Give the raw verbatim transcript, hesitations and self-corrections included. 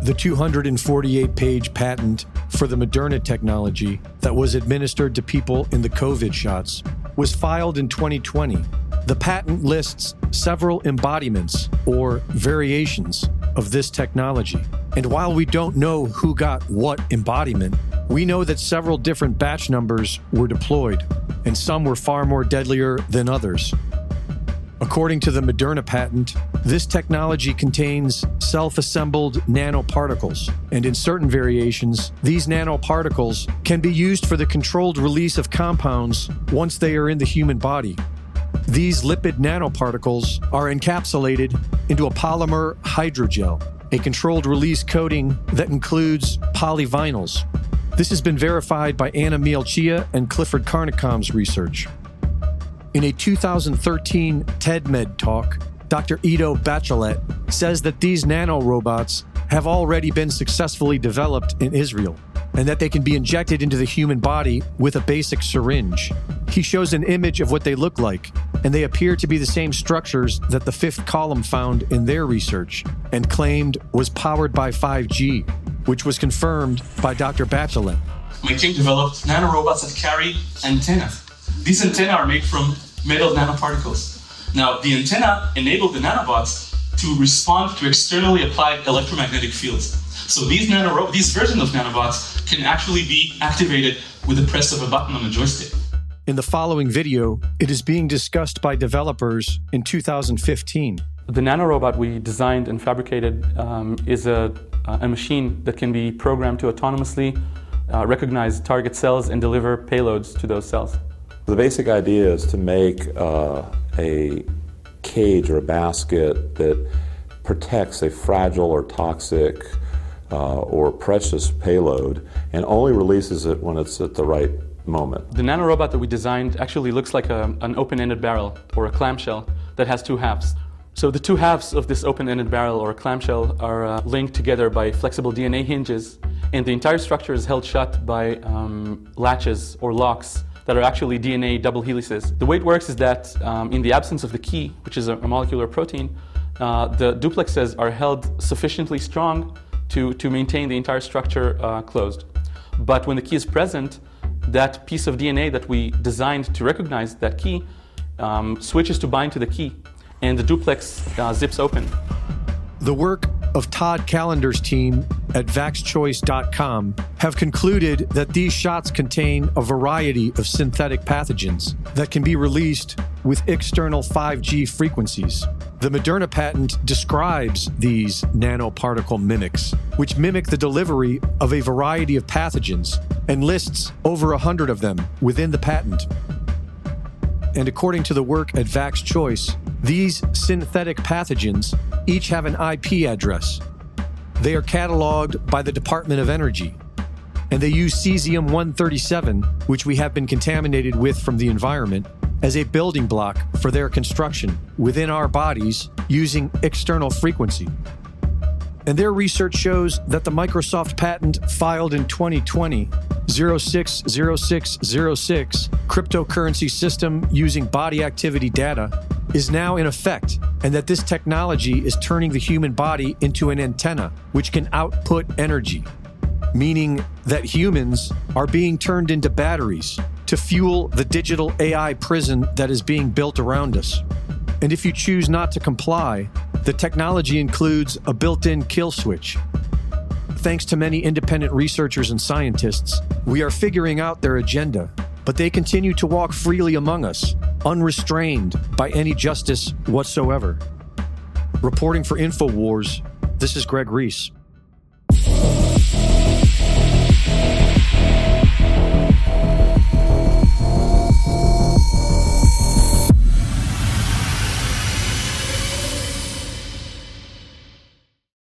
The two hundred forty-eight page patent for the Moderna technology that was administered to people in the COVID shots was filed in twenty twenty. The patent lists several embodiments or variations of this technology. And while we don't know who got what embodiment, we know that several different batch numbers were deployed, and some were far more deadlier than others. According to the Moderna patent, this technology contains self-assembled nanoparticles, and in certain variations, these nanoparticles can be used for the controlled release of compounds once they are in the human body. These lipid nanoparticles are encapsulated into a polymer hydrogel, a controlled release coating that includes polyvinyls. This has been verified by Anna Mielchia and Clifford Carnicom's research. In a two thousand thirteen TEDMed talk, Doctor Ido Bachelet says that these nanorobots have already been successfully developed in Israel, and that they can be injected into the human body with a basic syringe. He shows an image of what they look like, and they appear to be the same structures that the fifth column found in their research and claimed was powered by five G, which was confirmed by Doctor Bachelet. My team developed nanorobots that carry antennae. These antennae are made from metal nanoparticles. Now, the antenna enabled the nanobots to respond to externally applied electromagnetic fields. So these nanoro- these versions of nanobots can actually be activated with the press of a button on a joystick. In the following video, it is being discussed by developers in two thousand fifteen. The nanorobot we designed and fabricated um, is a, a machine that can be programmed to autonomously uh, recognize target cells and deliver payloads to those cells. The basic idea is to make uh, a cage or a basket that protects a fragile or toxic uh, or precious payload and only releases it when it's at the right moment. The nanorobot that we designed actually looks like a, an open-ended barrel or a clamshell that has two halves. So the two halves of this open-ended barrel or clamshell are uh, linked together by flexible D N A hinges, and the entire structure is held shut by um, latches or locks that are actually D N A double helices. The way it works is that um, in the absence of the key, which is a, a molecular protein, uh, the duplexes are held sufficiently strong to, to maintain the entire structure uh, closed. But when the key is present, that piece of D N A that we designed to recognize that key um, switches to bind to the key, and the duplex uh, zips open. The work of Todd Callender's team at vax choice dot com have concluded that these shots contain a variety of synthetic pathogens that can be released with external five G frequencies. The Moderna patent describes these nanoparticle mimics, which mimic the delivery of a variety of pathogens, and lists over a hundred of them within the patent. And according to the work at VaxChoice, these synthetic pathogens each have an I P address. They are cataloged by the Department of Energy, and they use cesium one thirty-seven, which we have been contaminated with from the environment, as a building block for their construction within our bodies using external frequency. And their research shows that the Microsoft patent filed in twenty twenty, zero six zero six zero six, cryptocurrency system using body activity data, is now in effect, and that this technology is turning the human body into an antenna which can output energy, meaning that humans are being turned into batteries to fuel the digital A I prison that is being built around us. And if you choose not to comply, the technology includes a built-in kill switch. Thanks to many independent researchers and scientists, we are figuring out their agenda, but they continue to walk freely among us, unrestrained by any justice whatsoever. Reporting for InfoWars, this is Greg Reese.